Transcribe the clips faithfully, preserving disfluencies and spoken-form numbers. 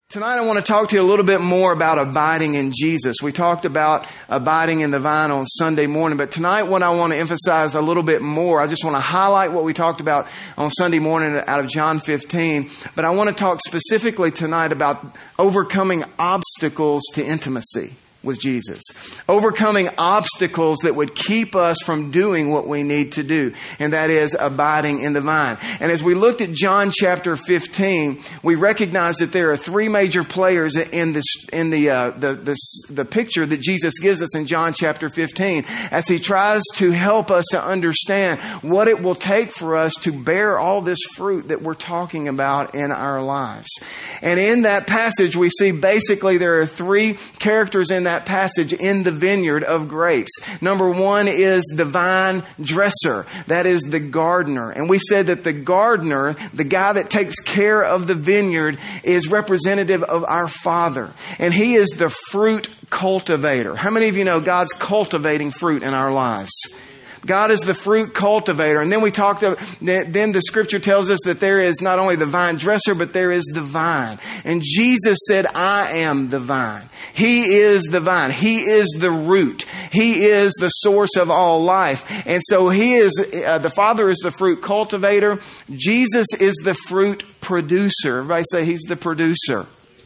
Tonight I want to talk to you a little bit more about abiding in Jesus. We talked about abiding in the vine on Sunday morning, but tonight what I want to emphasize a little bit more, I just want to highlight what we talked about on Sunday morning out of John fifteen, but I want to talk specifically tonight about overcoming obstacles to intimacy with Jesus. Overcoming obstacles that would keep us from doing what we need to do, and that is abiding in the vine. And as we looked at John chapter fifteen, we recognized that there are three major players in this in the uh, the, the the picture that Jesus gives us in John chapter fifteen, as he tries to help us to understand what it will take for us to bear all this fruit that we're talking about in our lives. And in that passage, we see basically there are three characters in that that passage in the vineyard of grapes. Number one is the vine dresser. That is the gardener. And we said that the gardener, the guy that takes care of the vineyard, is representative of our Father. And he is the fruit cultivator. How many of you know God's cultivating fruit in our lives? God is the fruit cultivator. And then we talked about, then the scripture tells us that there is not only the vine dresser, but there is the vine. And Jesus said, I am the vine. He is the vine. He is the root. He is the source of all life. And so he is, uh, the Father is the fruit cultivator. Jesus is the fruit producer. Everybody say he's the producer.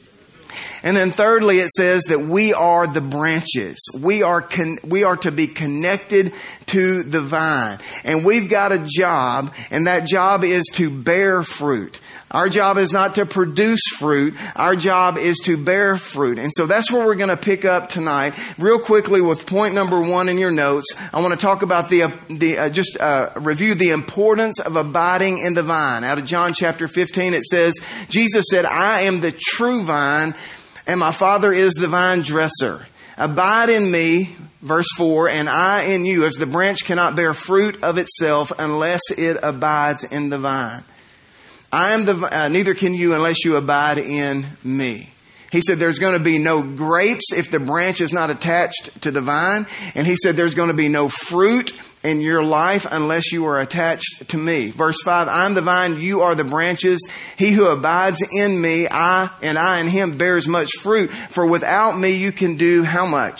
And then thirdly, it says that we are the branches. We are con- we are to be connected to the vine. And we've got a job, and that job is to bear fruit. Our job is not to produce fruit. Our job is to bear fruit. And so that's where we're going to pick up tonight. Real quickly with point number one in your notes, I want to talk about the, uh, the uh, just uh, review the importance of abiding in the vine. Out of John chapter fifteen, it says, Jesus said, I am the true vine, and my Father is the vine dresser. Abide in me, verse four, and I in you, as the branch cannot bear fruit of itself unless it abides in the vine. I am the, uh, neither can you unless you abide in me. He said there's going to be no grapes if the branch is not attached to the vine. And he said there's going to be no fruit in your life unless you are attached to me. Verse five, I am the vine, you are the branches. He who abides in me, I and I in him bears much fruit. For without me you can do how much?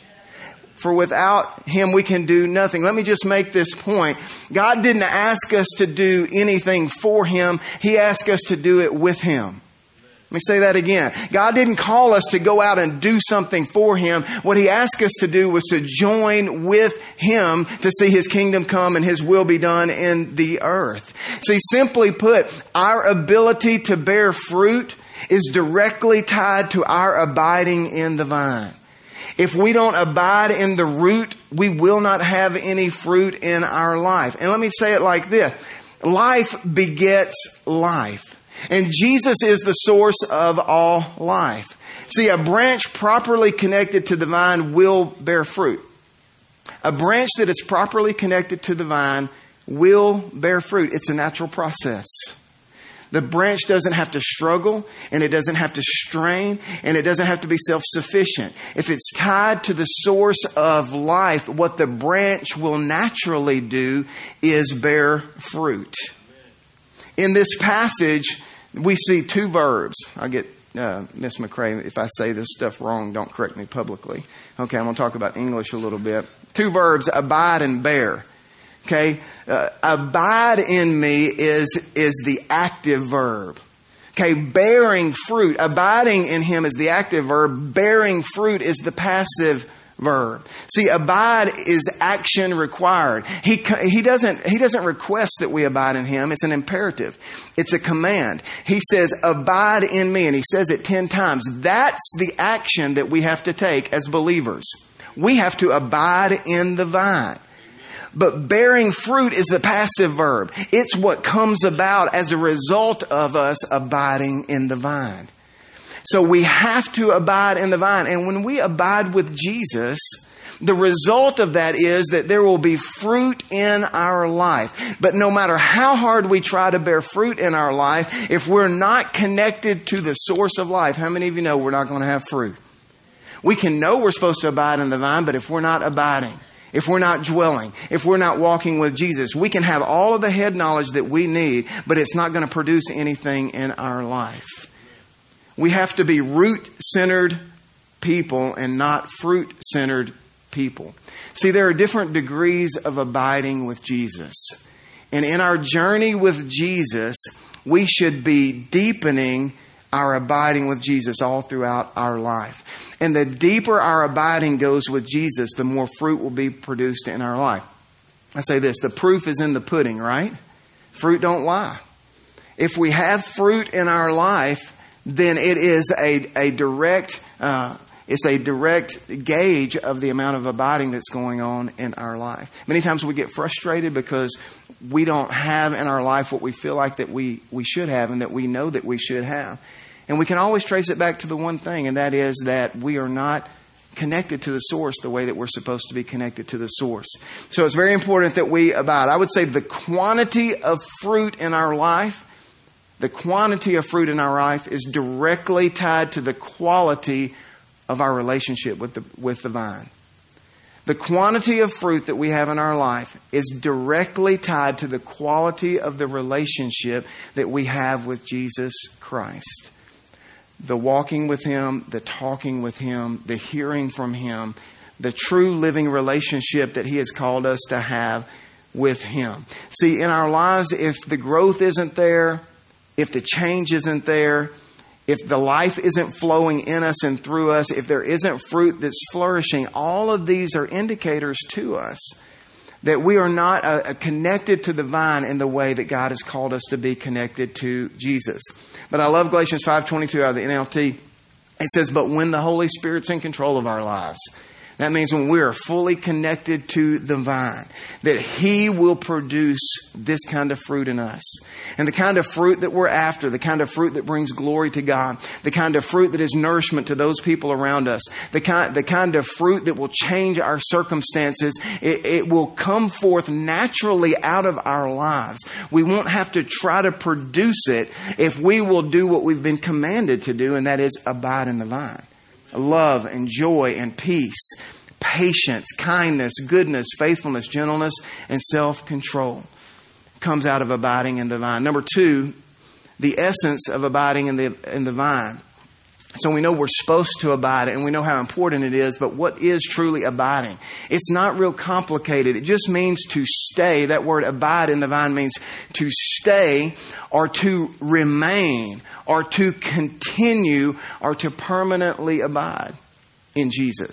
For without him we can do nothing. Let me just make this point. God didn't ask us to do anything for him. He asked us to do it with him. Let me say that again. God didn't call us to go out and do something for him. What he asked us to do was to join with him to see his kingdom come and his will be done in the earth. See, simply put, our ability to bear fruit is directly tied to our abiding in the vine. If we don't abide in the root, we will not have any fruit in our life. And let me say it like this. Life begets life. And Jesus is the source of all life. See, a branch properly connected to the vine will bear fruit. A branch that is properly connected to the vine will bear fruit. It's a natural process. The branch doesn't have to struggle, and it doesn't have to strain, and it doesn't have to be self-sufficient. If it's tied to the source of life, what the branch will naturally do is bear fruit. In this passage, we see two verbs. I get uh, Miss McCrae, if I say this stuff wrong, don't correct me publicly. Okay, I'm going to talk about English a little bit. Two verbs, abide and bear. Okay, uh, abide in me is, is the active verb. Okay, bearing fruit, abiding in him is the active verb. Bearing fruit is the passive verb. See, abide is action required. He, he doesn't, he doesn't request that we abide in him. It's an imperative. It's a command. He says, abide in me. And he says it ten times. That's the action that we have to take as believers. We have to abide in the vine. But bearing fruit is the passive verb. It's what comes about as a result of us abiding in the vine. So we have to abide in the vine. And when we abide with Jesus, the result of that is that there will be fruit in our life. But no matter how hard we try to bear fruit in our life, if we're not connected to the source of life, how many of you know we're not going to have fruit? We can know we're supposed to abide in the vine, but if we're not abiding, if we're not dwelling, if we're not walking with Jesus, we can have all of the head knowledge that we need, but it's not going to produce anything in our life. We have to be root-centered people and not fruit-centered people. See, there are different degrees of abiding with Jesus. And in our journey with Jesus, we should be deepening our abiding with Jesus all throughout our life. And the deeper our abiding goes with Jesus, the more fruit will be produced in our life. I say this, the proof is in the pudding, right? Fruit don't lie. If we have fruit in our life, then it is a, a direct, uh, it's a direct gauge of the amount of abiding that's going on in our life. Many times we get frustrated because we don't have in our life what we feel like that we, we should have and that we know that we should have. And we can always trace it back to the one thing, and that is that we are not connected to the source the way that we're supposed to be connected to the source. So it's very important that we abide. I would say the quantity of fruit in our life, the quantity of fruit in our life is directly tied to the quality of our relationship with the, with the vine. The quantity of fruit that we have in our life is directly tied to the quality of the relationship that we have with Jesus Christ. The walking with Him, the talking with Him, the hearing from Him, the true living relationship that He has called us to have with Him. See, in our lives, if the growth isn't there, if the change isn't there, if the life isn't flowing in us and through us, if there isn't fruit that's flourishing, all of these are indicators to us that we are not uh, connected to the vine in the way that God has called us to be connected to Jesus. But I love Galatians five twenty-two out of the N L T. It says, but when the Holy Spirit's in control of our lives, that means when we are fully connected to the vine, that He will produce this kind of fruit in us. And the kind of fruit that we're after, the kind of fruit that brings glory to God, the kind of fruit that is nourishment to those people around us, the kind, the kind of fruit that will change our circumstances, it, it will come forth naturally out of our lives. We won't have to try to produce it if we will do what we've been commanded to do, and that is abide in the vine. Love and joy and peace, patience, kindness, goodness, faithfulness, gentleness, and self-control comes out of abiding in the vine. Number two, the essence of abiding in the in the vine. So we know we're supposed to abide and we know how important it is, but what is truly abiding? It's not real complicated. It just means to stay. That word abide in the vine means to stay or to remain or to continue or to permanently abide in Jesus.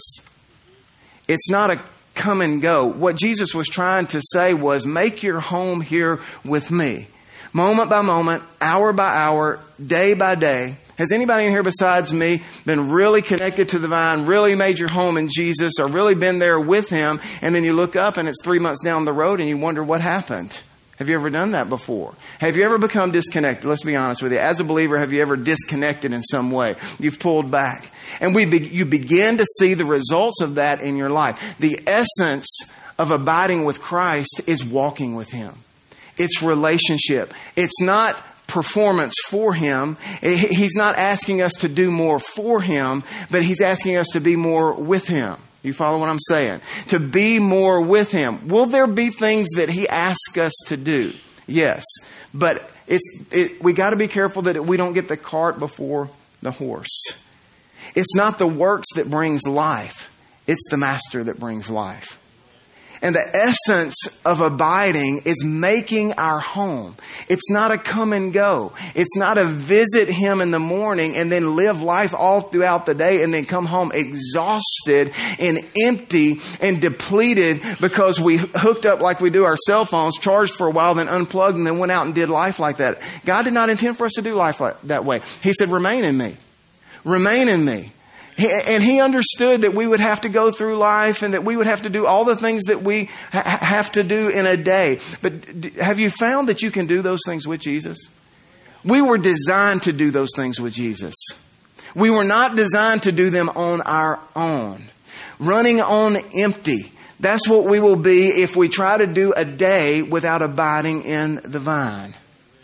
It's not a come and go. What Jesus was trying to say was make your home here with me. Moment by moment, hour by hour, day by day. Has anybody in here besides me been really connected to the vine, really made your home in Jesus, or really been there with Him, and then you look up and it's three months down the road and you wonder what happened? Have you ever done that before? Have you ever become disconnected? Let's be honest with you. As a believer, have you ever disconnected in some way? You've pulled back. And we be, you begin to see the results of that in your life. The essence of abiding with Christ is walking with Him. It's relationship. It's not performance for Him. He's not asking us to do more for Him, but He's asking us to be more with Him. You follow what I'm saying? To be more with Him. Will there be things that He asks us to do? Yes. But it's it, we got to be careful that we don't get the cart before the horse. It's not the works that brings life. It's the Master that brings life. And the essence of abiding is making our home. It's not a come and go. It's not a visit Him in the morning and then live life all throughout the day and then come home exhausted and empty and depleted because we hooked up like we do our cell phones, charged for a while, then unplugged and then went out and did life like that. God did not intend for us to do life like that way. He said, remain in me. Remain in me. And He understood that we would have to go through life and that we would have to do all the things that we ha- have to do in a day. But have you found that you can do those things with Jesus? We were designed to do those things with Jesus. We were not designed to do them on our own. Running on empty. That's what we will be if we try to do a day without abiding in the vine.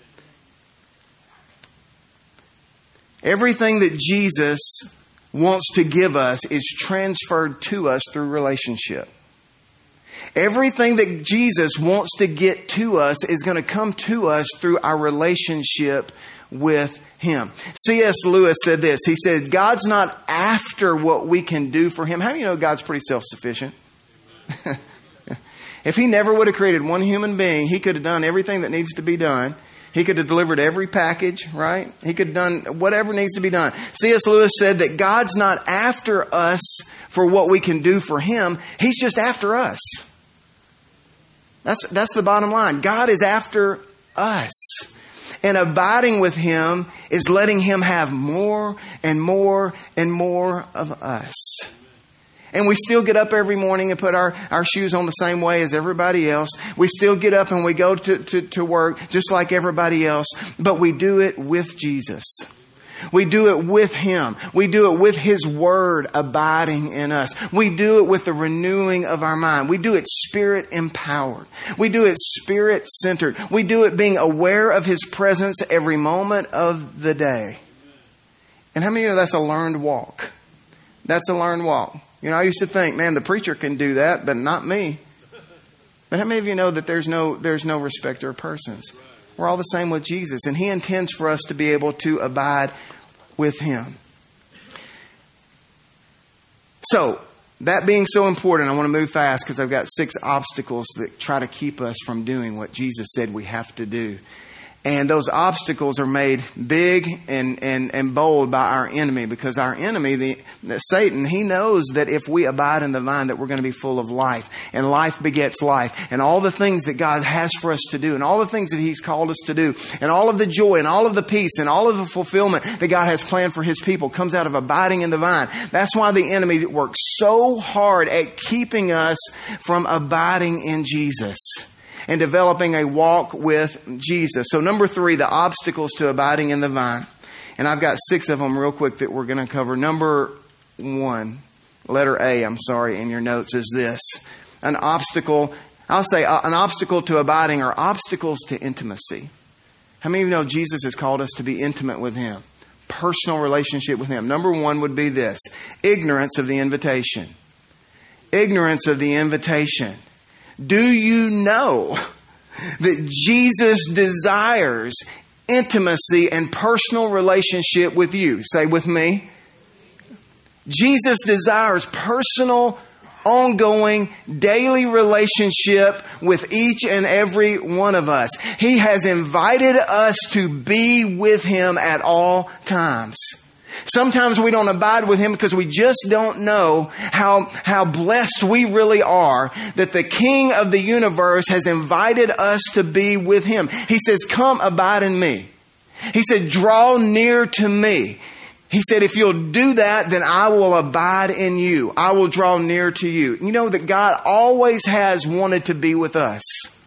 Everything that Jesus wants to give us is transferred to us through relationship. Everything that Jesus wants to get to us is going to come to us through our relationship with Him. C S Lewis said this. He said, God's not after what we can do for Him. How do you know God's pretty self-sufficient? If He never would have created one human being, He could have done everything that needs to be done. He could have delivered every package, right? He could have done whatever needs to be done. C S Lewis said that God's not after us for what we can do for Him. He's just after us. That's, that's the bottom line. God is after us. And abiding with Him is letting Him have more and more and more of us. And we still get up every morning and put our, our shoes on the same way as everybody else. We still get up and we go to, to, to work just like everybody else. But we do it with Jesus. We do it with Him. We do it with His Word abiding in us. We do it with the renewing of our mind. We do it Spirit empowered. We do it Spirit centered. We do it being aware of His presence every moment of the day. And how many of you know that's a learned walk? That's a learned walk. You know, I used to think, man, the preacher can do that, but not me. But how many of you know that there's no there's no respecter of persons? We're all the same with Jesus, and He intends for us to be able to abide with Him. So, that being so important, I want to move fast because I've got six obstacles that try to keep us from doing what Jesus said we have to do. And those obstacles are made big and, and, and bold by our enemy, because our enemy, the, the Satan, he knows that if we abide in the vine that we're going to be full of life, and life begets life, and all the things that God has for us to do, and all the things that He's called us to do, and all of the joy and all of the peace and all of the fulfillment that God has planned for His people comes out of abiding in the vine. That's why the enemy works so hard at keeping us from abiding in Jesus and developing a walk with Jesus. So number three, the obstacles to abiding in the vine. And I've got six of them real quick that we're going to cover. Number one, letter A, I'm sorry, in your notes is this. An obstacle, I'll say uh, an obstacle to abiding are obstacles to intimacy. How many of you know Jesus has called us to be intimate with Him? Personal relationship with Him. Number one would be this. Ignorance of the invitation. Ignorance of the invitation. Do you know that Jesus desires intimacy and personal relationship with you? Say with me. Jesus desires personal, ongoing, daily relationship with each and every one of us. He has invited us to be with Him at all times. Sometimes we don't abide with Him because we just don't know how, how blessed we really are that the King of the universe has invited us to be with Him. He says, come abide in me. He said, draw near to me. He said, if you'll do that, then I will abide in you. I will draw near to you. You know that God always has wanted to be with us.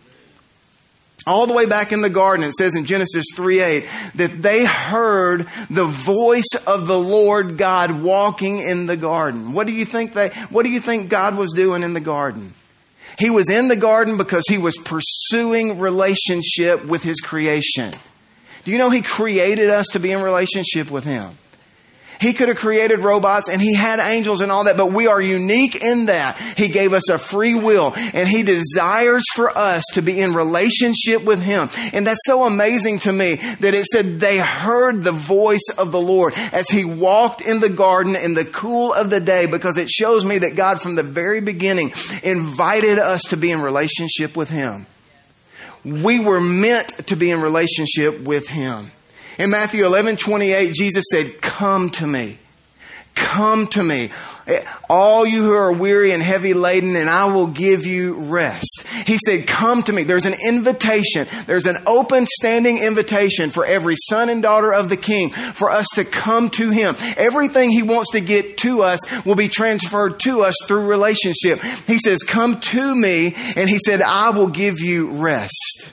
All the way back in the garden, it says in Genesis three eight that they heard the voice of the Lord God walking in the garden. What do you think they, what do you think God was doing in the garden? He was in the garden because He was pursuing relationship with His creation. Do you know He created us to be in relationship with Him? He could have created robots and He had angels and all that, but we are unique in that He gave us a free will and He desires for us to be in relationship with Him. And that's so amazing to me that it said they heard the voice of the Lord as He walked in the garden in the cool of the day, because it shows me that God from the very beginning invited us to be in relationship with Him. We were meant to be in relationship with Him. In Matthew eleven twenty-eight, Jesus said, come to me. Come to me. All you who are weary and heavy laden, and I will give you rest. He said, come to me. There's an invitation. There's an open standing invitation for every son and daughter of the King for us to come to Him. Everything He wants to get to us will be transferred to us through relationship. He says, come to me. And He said, I will give you rest.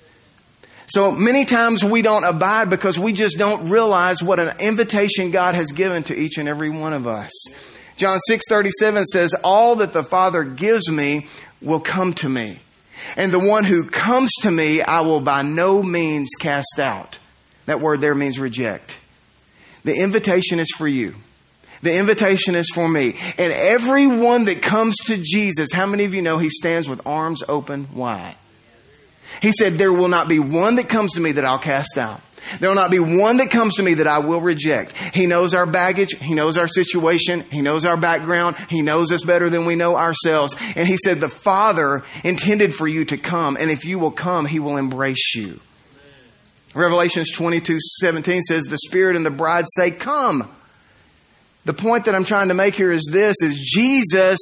So many times we don't abide because we just don't realize what an invitation God has given to each and every one of us. John six thirty-seven says, all that the Father gives me will come to me. And the one who comes to me, I will by no means cast out. That word there means reject. The invitation is for you. The invitation is for me. And everyone that comes to Jesus, how many of you know He stands with arms open wide? He said, there will not be one that comes to me that I'll cast out. There will not be one that comes to me that I will reject. He knows our baggage. He knows our situation. He knows our background. He knows us better than we know ourselves. And He said, the Father intended for you to come. And if you will come, He will embrace you. Revelations twenty-two seventeen says, the Spirit and the bride say, come. The point that I'm trying to make here is this, is Jesus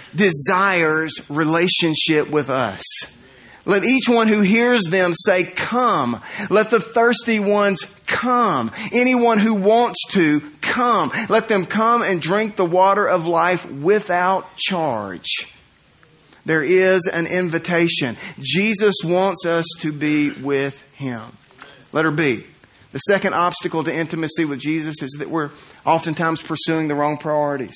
desires relationship with us. Let each one who hears them say, come. Let the thirsty ones come. Anyone who wants to, come. Let them come and drink the water of life without charge. There is an invitation. Jesus wants us to be with Him. Letter B. The second obstacle to intimacy with Jesus is that we're oftentimes pursuing the wrong priorities.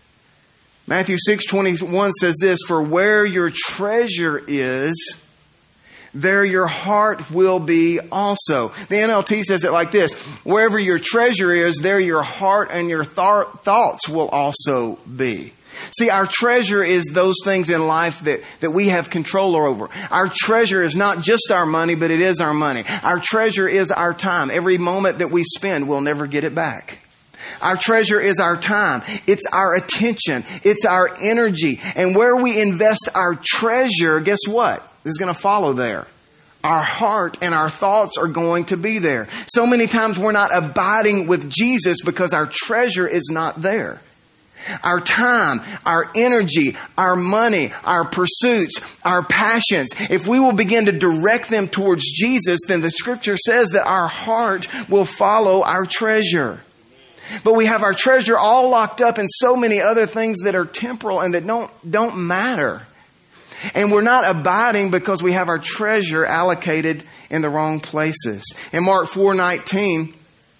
Matthew six twenty-one says this, for where your treasure is, there your heart will be also. The N L T says it like this, wherever your treasure is, there your heart and your th- thoughts will also be. See, our treasure is those things in life that, that we have control over. Our treasure is not just our money, but it is our money. Our treasure is our time. Every moment that we spend, we'll never get it back. Our treasure is our time. It's our attention. It's our energy. And where we invest our treasure, guess what? Is going to follow there. Our heart and our thoughts are going to be there. So many times we're not abiding with Jesus because our treasure is not there. Our time, our energy, our money, our pursuits, our passions, if we will begin to direct them towards Jesus, then the Scripture says that our heart will follow our treasure. But we have our treasure all locked up in so many other things that are temporal and that don't, don't matter. And we're not abiding because we have our treasure allocated in the wrong places. In Mark four nineteen,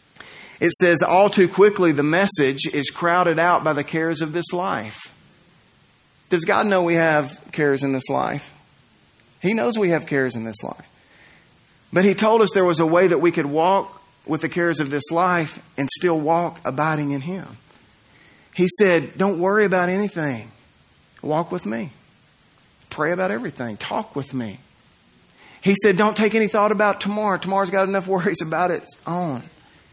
it says, all too quickly the message is crowded out by the cares of this life. Does God know we have cares in this life? He knows we have cares in this life. But He told us there was a way that we could walk with the cares of this life and still walk abiding in Him. He said, don't worry about anything. Walk with me. Pray about everything. Talk with me. He said, don't take any thought about tomorrow. Tomorrow's got enough worries about its own.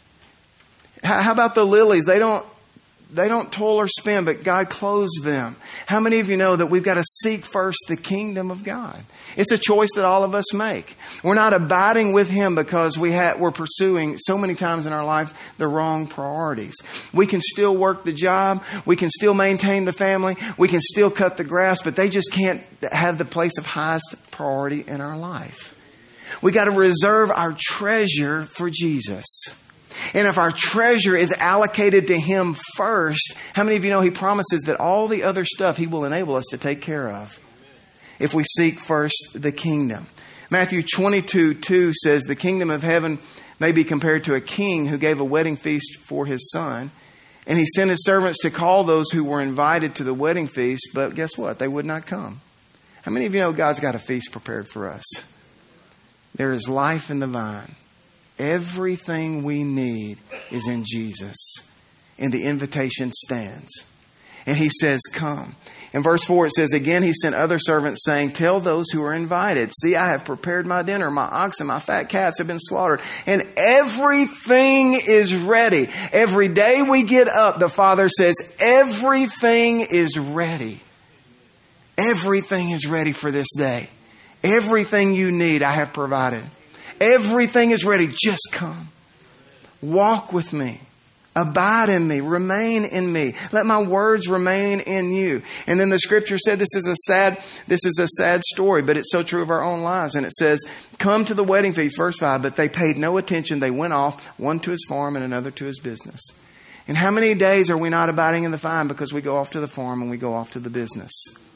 How about the lilies? They don't, they don't toil or spin, but God clothes them. How many of you know that we've got to seek first the kingdom of God? It's a choice that all of us make. We're not abiding with Him because we ha- we're pursuing so many times in our life the wrong priorities. We can still work the job. We can still maintain the family. We can still cut the grass, but they just can't have the place of highest priority in our life. We got to reserve our treasure for Jesus. And if our treasure is allocated to Him first, how many of you know He promises that all the other stuff He will enable us to take care of if we seek first the kingdom? Matthew twenty-two two says, the kingdom of heaven may be compared to a king who gave a wedding feast for his son. And he sent his servants to call those who were invited to the wedding feast. But guess what? They would not come. How many of you know God's got a feast prepared for us? There is life in the vine. Everything we need is in Jesus. And the invitation stands. And He says, come. In verse four it says, again He sent other servants saying, tell those who are invited, see, I have prepared my dinner. My oxen, my fat calves have been slaughtered. And everything is ready. Every day we get up, the Father says, everything is ready. Everything is ready for this day. Everything you need, I have provided. Everything is ready. Just come. Walk with me. Abide in me. Remain in me. Let my words remain in you. And then the Scripture said this is a sad, this is a sad story, but it's so true of our own lives. And it says, come to the wedding feast, verse five, but they paid no attention. They went off, one to his farm and another to his business. And how many days are we not abiding in the vine because we go off to the farm and we go off to the business?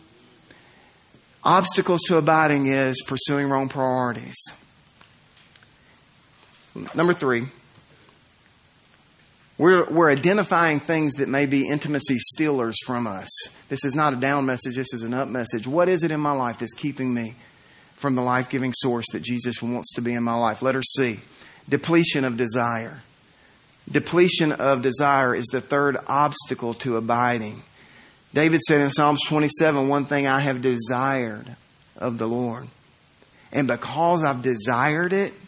Obstacles to abiding is pursuing wrong priorities. Number three, we're, we're identifying things that may be intimacy stealers from us. This is not a down message. This is an up message. What is it in my life that's keeping me from the life-giving source that Jesus wants to be in my life? Letter C, depletion of desire. Depletion of desire is the third obstacle to abiding. David said in Psalms twenty-seven, one thing I have desired of the Lord. And because I've desired it,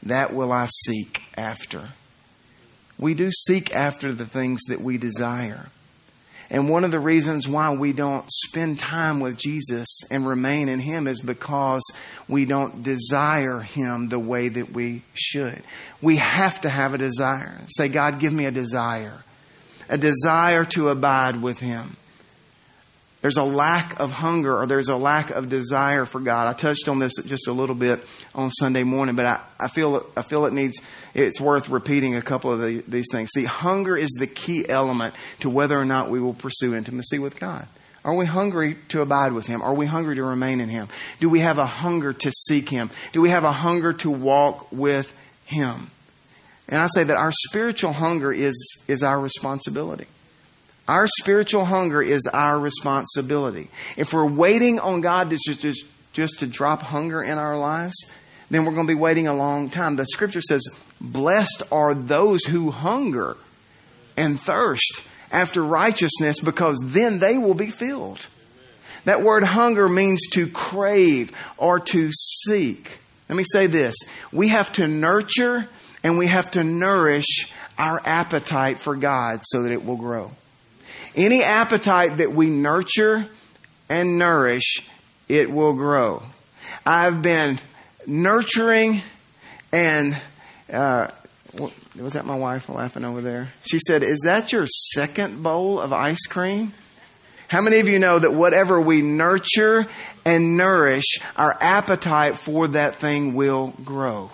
that will I seek after. We do seek after the things that we desire. And one of the reasons why we don't spend time with Jesus and remain in Him is because we don't desire Him the way that we should. We have to have a desire. Say, God, give me a desire. A desire to abide with Him. There's a lack of hunger or there's a lack of desire for God. I touched on this just a little bit on Sunday morning, but I, I feel I feel it needs, it's worth repeating a couple of the, these things. See, hunger is the key element to whether or not we will pursue intimacy with God. Are we hungry to abide with Him? Are we hungry to remain in Him? Do we have a hunger to seek Him? Do we have a hunger to walk with Him? And I say that our spiritual hunger is, is our responsibility. Our spiritual hunger is our responsibility. If we're waiting on God to just, just, just to drop hunger in our lives, then we're going to be waiting a long time. The Scripture says, blessed are those who hunger and thirst after righteousness, because then they will be filled. That word hunger means to crave or to seek. Let me say this. We have to nurture and we have to nourish our appetite for God so that it will grow. Any appetite that we nurture and nourish, it will grow. I've been nurturing and, uh, was that my wife laughing over there? She said, is that your second bowl of ice cream? How many of you know that whatever we nurture and nourish, our appetite for that thing will grow?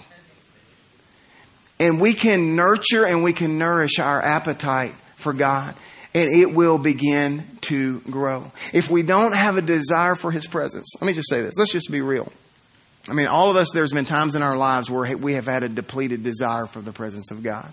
And we can nurture and we can nourish our appetite for God, and it will begin to grow. If we don't have a desire for His presence, let me just say this. Let's just be real. I mean, all of us, there's been times in our lives where we have had a depleted desire for the presence of God.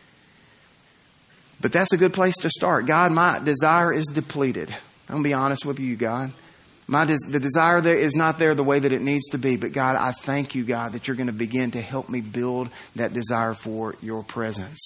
But that's a good place to start. God, my desire is depleted. I'm going to be honest with you, God. My des- the desire there is not there the way that it needs to be. But God, I thank you, God, that you're going to begin to help me build that desire for your presence.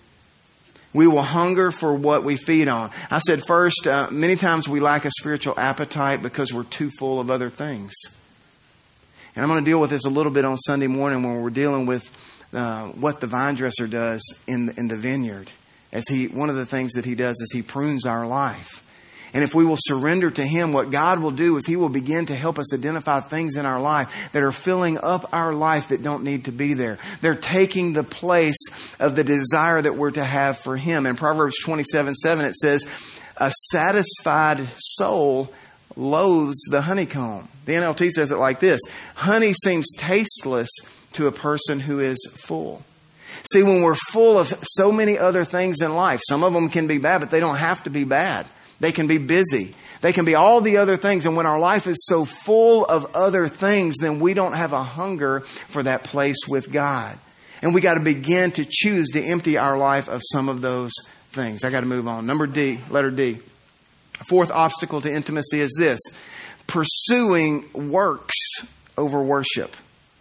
We will hunger for what we feed on. I said first, uh, many times we lack a spiritual appetite because we're too full of other things. And I'm going to deal with this a little bit on Sunday morning when we're dealing with uh, what the vine dresser does in the, in the vineyard. As he, one of the things that he does is he prunes our life. And if we will surrender to Him, what God will do is He will begin to help us identify things in our life that are filling up our life that don't need to be there. They're taking the place of the desire that we're to have for Him. In Proverbs twenty-seven seven, it says, a satisfied soul loathes the honeycomb. The N L T says it like this: honey seems tasteless to a person who is full. See, when we're full of so many other things in life, some of them can be bad, but they don't have to be bad. They can be busy. They can be all the other things. And when our life is so full of other things, then we don't have a hunger for that place with God. And we got to begin to choose to empty our life of some of those things. I got to move on. Number D, letter D. Fourth obstacle to intimacy is this: pursuing works over worship.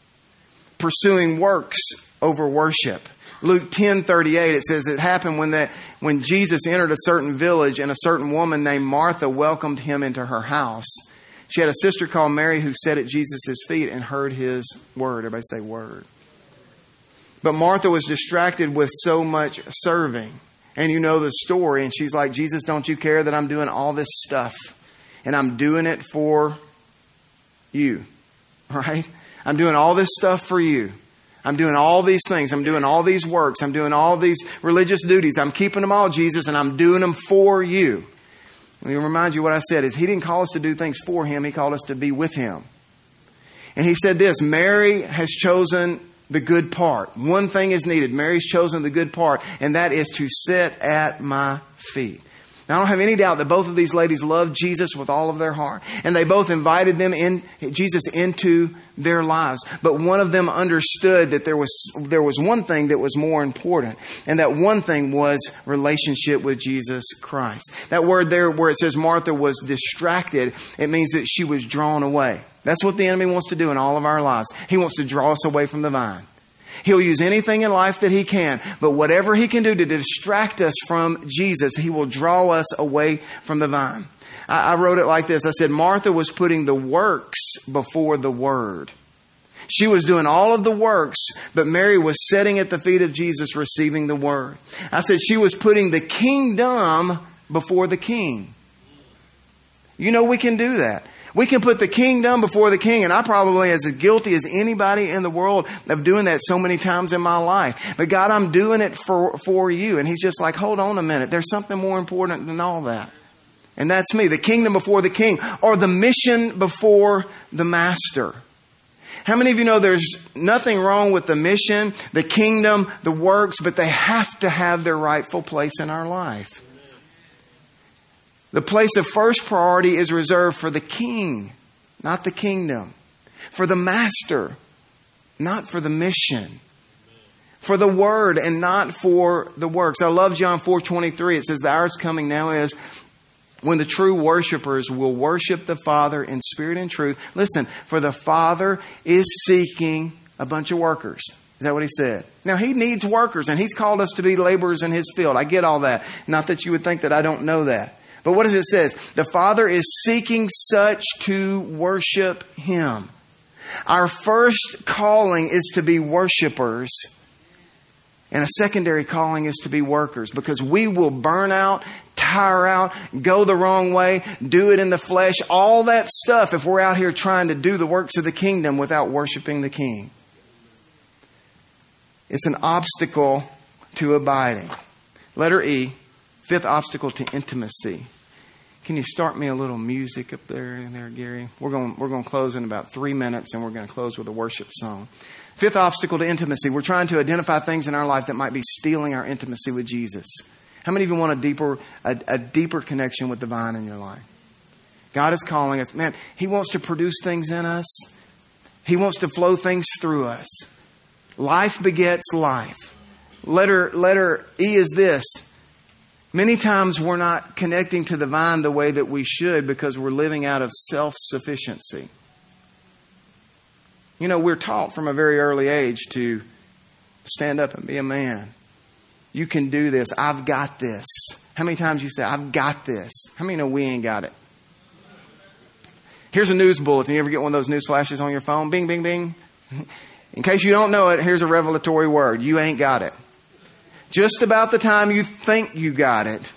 Pursuing works over worship. Luke ten thirty-eight, it says, it happened when that when Jesus entered a certain village, and a certain woman named Martha welcomed Him into her house. She had a sister called Mary who sat at Jesus' feet and heard His word. Everybody say word. But Martha was distracted with so much serving. And you know the story. And she's like, Jesus, don't you care that I'm doing all this stuff? And I'm doing it for you. Right? I'm doing all this stuff for you. I'm doing all these things. I'm doing all these works. I'm doing all these religious duties. I'm keeping them all, Jesus, and I'm doing them for you. Let me remind you what I said is He didn't call us to do things for Him. He called us to be with Him. And He said this: Mary has chosen the good part. One thing is needed. Mary's chosen the good part, and that is to sit at my feet. Now, I don't have any doubt that both of these ladies loved Jesus with all of their heart. And they both invited them in, Jesus into their lives. But one of them understood that there was, there was one thing that was more important. And that one thing was relationship with Jesus Christ. That word there where it says Martha was distracted, it means that she was drawn away. That's what the enemy wants to do in all of our lives. He wants to draw us away from the vine. He'll use anything in life that he can, but whatever he can do to distract us from Jesus, he will draw us away from the vine. I, I wrote it like this. I said, Martha was putting the works before the word. She was doing all of the works, but Mary was sitting at the feet of Jesus receiving the word. I said she was putting the kingdom before the king. You know we can do that. We can put the kingdom before the king, and I probably as guilty as anybody in the world of doing that so many times in my life. But God, I'm doing it for, for you. And He's just like, hold on a minute. There's something more important than all that. And that's me, the kingdom before the king, or the mission before the master. How many of you know there's nothing wrong with the mission, the kingdom, the works, but they have to have their rightful place in our life? The place of first priority is reserved for the king, not the kingdom. For the master, not for the mission. For the word and not for the works. I love John four twenty-three. It says the hour is coming now is when the true worshipers will worship the Father in spirit and truth. Listen, for the Father is seeking a bunch of workers. Is that what He said? Now, He needs workers, and He's called us to be laborers in His field. I get all that. Not that you would think that I don't know that. But what does it say? The Father is seeking such to worship Him. Our first calling is to be worshipers. And a secondary calling is to be workers. Because we will burn out, tire out, go the wrong way, do it in the flesh. All that stuff if we're out here trying to do the works of the kingdom without worshiping the King. It's an obstacle to abiding. Letter E. Fifth obstacle to intimacy. Can you start me a little music up there, in there, Gary? We're going, we're going to close in about three minutes, and we're going to close with a worship song. Fifth obstacle to intimacy. We're trying to identify things in our life that might be stealing our intimacy with Jesus. How many of you want a deeper, a, a deeper connection with the vine in your life? God is calling us. Man, He wants to produce things in us. He wants to flow things through us. Life begets life. Letter, letter E is this. Many times we're not connecting to the vine the way that we should because we're living out of self-sufficiency. You know, we're taught from a very early age to stand up and be a man. You can do this. I've got this. How many times you say, I've got this? How many know we ain't got it? Here's a news bulletin. You ever get one of those news flashes on your phone? Bing, bing, bing. In case you don't know it, here's a revelatory word. You ain't got it. Just about the time you think you got it,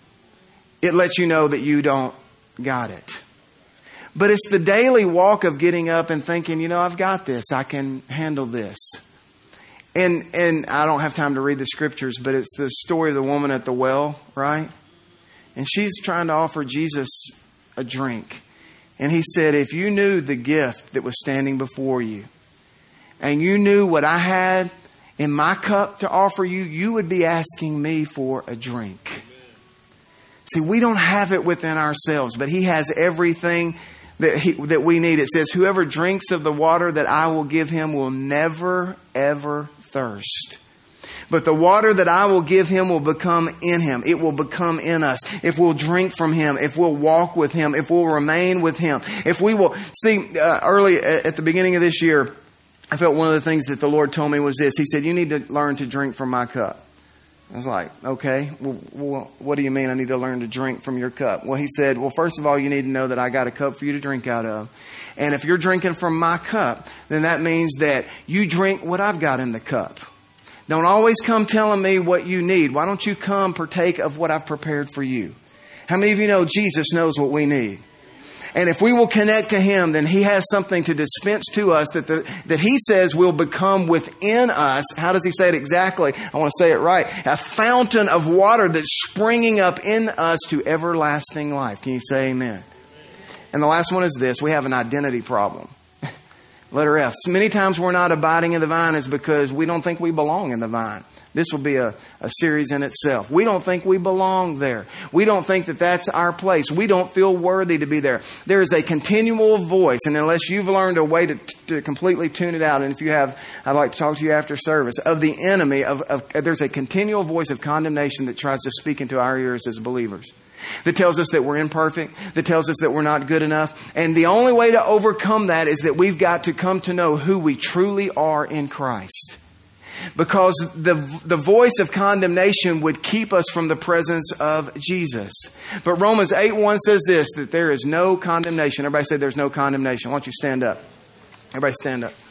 it lets you know that you don't got it. But it's the daily walk of getting up and thinking, you know, I've got this. I can handle this. And and I don't have time to read the scriptures, but it's the story of the woman at the well, right? And she's trying to offer Jesus a drink. And He said, if you knew the gift that was standing before you, and you knew what I had in my cup to offer you, you would be asking me for a drink. See, we don't have it within ourselves, but He has everything that he, that we need. It says, whoever drinks of the water that I will give him will never, ever thirst. But the water that I will give him will become in him. It will become in us. If we'll drink from Him, if we'll walk with Him, if we'll remain with Him, if we will see, uh, early at the beginning of this year, I felt one of the things that the Lord told me was this. He said, you need to learn to drink from my cup. I was like, okay, well, well, what do you mean I need to learn to drink from your cup? Well, He said, well, first of all, you need to know that I got a cup for you to drink out of. And if you're drinking from my cup, then that means that you drink what I've got in the cup. Don't always come telling me what you need. Why don't you come partake of what I've prepared for you? How many of you know Jesus knows what we need? And if we will connect to Him, then He has something to dispense to us that the, that He says will become within us. How does He say it exactly? I want to say it right. A fountain of water that's springing up in us to everlasting life. Can you say amen? And the last one is this. We have an identity problem. Letter F. So many times we're not abiding in the vine is because we don't think we belong in the vine. This will be a, a series in itself. We don't think we belong there. We don't think that that's our place. We don't feel worthy to be there. There is a continual voice, and unless you've learned a way to, to completely tune it out, and if you have, I'd like to talk to you after service, of the enemy, of, of there's a continual voice of condemnation that tries to speak into our ears as believers. That tells us that we're imperfect, that tells us that we're not good enough. And the only way to overcome that is that we've got to come to know who we truly are in Christ. Because the the voice of condemnation would keep us from the presence of Jesus. But Romans eight one says this, that there is no condemnation. Everybody say there's no condemnation. Why don't you stand up? Everybody stand up.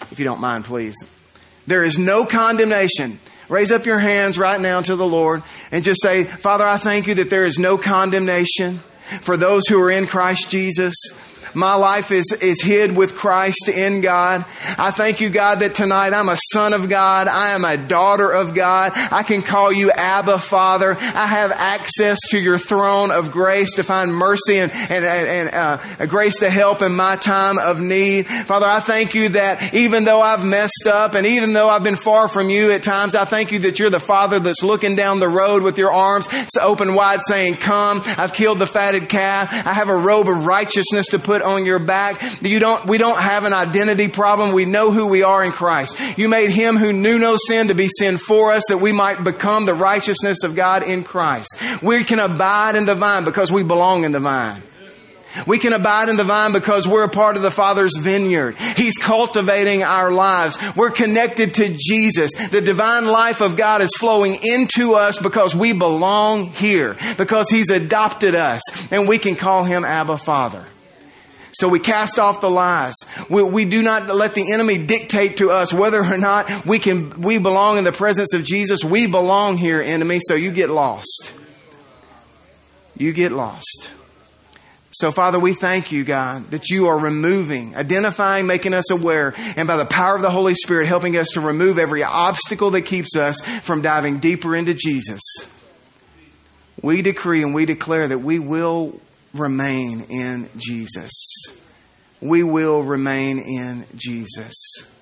if you don't mind, please. There is no condemnation. Raise up your hands right now to the Lord and just say, Father, I thank you that there is no condemnation for those who are in Christ Jesus. My life is, is hid with Christ in God. I thank you, God, that tonight I'm a son of God. I am a daughter of God. I can call you Abba, Father. I have access to your throne of grace to find mercy and, and, and uh, a grace to help in my time of need. Father, I thank you that even though I've messed up and even though I've been far from you at times, I thank you that you're the Father that's looking down the road with your arms open wide saying, come. I've killed the fatted calf. I have a robe of righteousness to put on your back. You don't, we don't have an identity problem. We know who we are in Christ. You made him who knew no sin to be sin for us that we might become the righteousness of God in Christ. We can abide in the vine because we belong in the vine. We can abide in the vine because we're a part of the Father's vineyard. He's cultivating our lives. We're connected to Jesus. The divine life of God is flowing into us because we belong here, because He's adopted us, and we can call Him Abba, Father. So we cast off the lies. We, we do not let the enemy dictate to us whether or not we can. We belong in the presence of Jesus. We belong here, enemy. So you get lost. You get lost. So, Father, we thank you, God, that you are removing, identifying, making us aware, and by the power of the Holy Spirit, helping us to remove every obstacle that keeps us from diving deeper into Jesus. We decree and we declare that we will remain in Jesus. We will remain in Jesus.